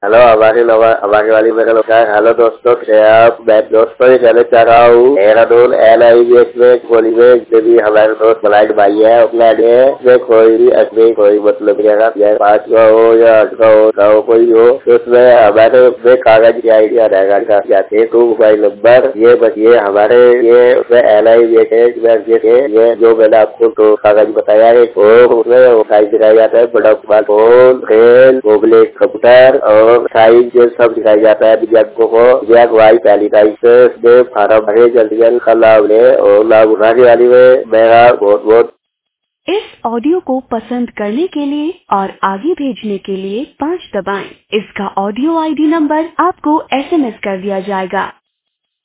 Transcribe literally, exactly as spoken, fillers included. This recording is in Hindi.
हेलो हमारे हमारे वाली मेरे लोग हेलो दोस्तों, आप मैं दोस्तों ये कहना चाह रहा हूँ Dehradun N I B S में कोली में जो भी हमारे दोस्त मलाइट भाई है अपने में कोई भी अजमेर कोई मतलब पाँच का हो या आठ का हो का हो कोई हो तो उसमें हमारे उसमें कागज की आई डी आधार कार्ड का जाते टू मोबाइल नंबर ये बचिए हमारे ये उसमें एन आई बी एस ये जो मैंने आपको तो कागज बताया है वो उसमें वो साइज दिखाया जाता है बड़ा फोन ट्रेन मोबाइल कंप्यूटर और साइज जो सब दिखाया जाता है विद्यार्थियों को विद्यार्थ वाई पहली तारीख से फार्म भरे जल्दी का लाभ ले और लाभ उठाने वाली में मेरा बहुत बहुत। इस ऑडियो को पसंद करने के लिए और आगे भेजने के लिए पाँच दबाएं। इसका ऑडियो आई डी नंबर आपको एस एम एस कर दिया जाएगा।